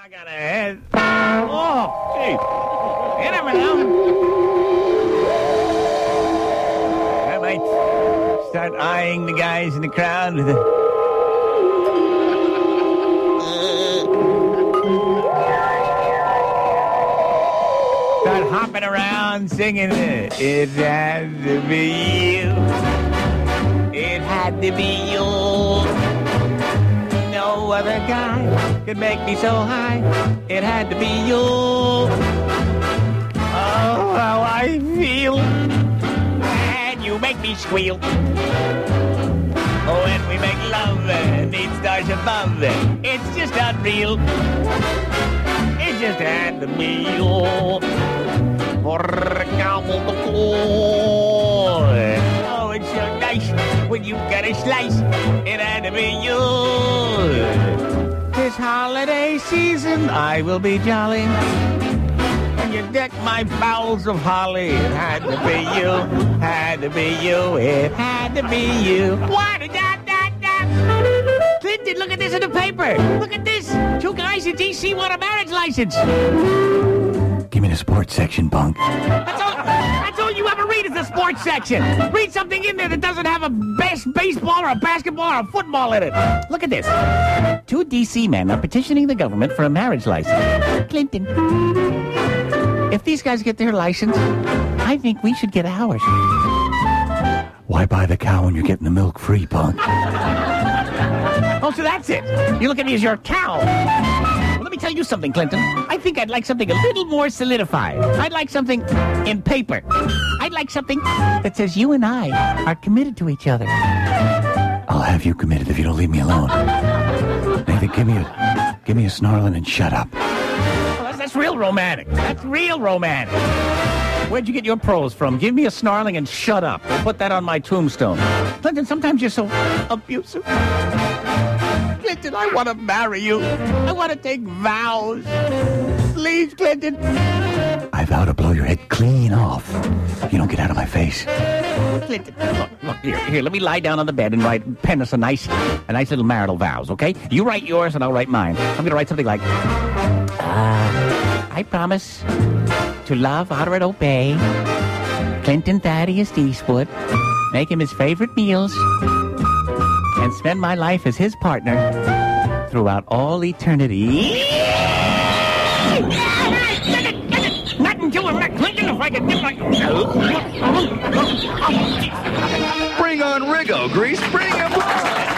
I got a head. Oh, gee. You never know. I might start eyeing the guys in the crowd with a... Start hopping around singing it. It had to be you. It had to be you. No other guy could make me so high. It had to be you. Oh, how I feel. And you make me squeal. Oh, when we make love and need stars above, it's just unreal. It just had to be you. Oh, it's so nice when you got a slice. It had to be you. This holiday season I will be jolly. And you deck my bowels of holly. It had to be you. Had to be you. It had to be you. What? Clinton, look at this in the paper. Look at this. 2 guys in D.C. want a marriage license. Give me the sports section, punk. That's all you ever read is the sports section. Read something in there that doesn't have a baseball or a basketball or a football in it. Look at this. 2 D.C. men are petitioning the government for a marriage license. Clinton, if these guys get their license, I think we should get ours. Why buy the cow when you're getting the milk free, punk? Oh, so that's it. You look at me as your cow. Well, let me tell you something, Clinton. I think I'd like something a little more solidified. I'd like something in paper. I'd like something that says you and I are committed to each other. I'll have you committed if you don't leave me alone. Nathan, give me a snarling and shut up. Well, that's real romantic. That's real romantic. Where'd you get your prose from? Give me a snarling and shut up. I'll put that on my tombstone. Clinton, sometimes you're so abusive. Clinton, I want to marry you. I want to take vows. Please, Clinton. I vow to blow your head clean off. You don't get out of my face. Clinton, look, here, let me lie down on the bed and pen us a nice little marital vows, okay? You write yours and I'll write mine. I'm going to write something like, I promise to love, honor, and obey Clinton Thaddeus Eastwood, make him his favorite meals, and spend my life as his partner throughout all eternity. Nothing to him, Clinton, if I can get my... Bring on Riggo, Grease. Bring him on.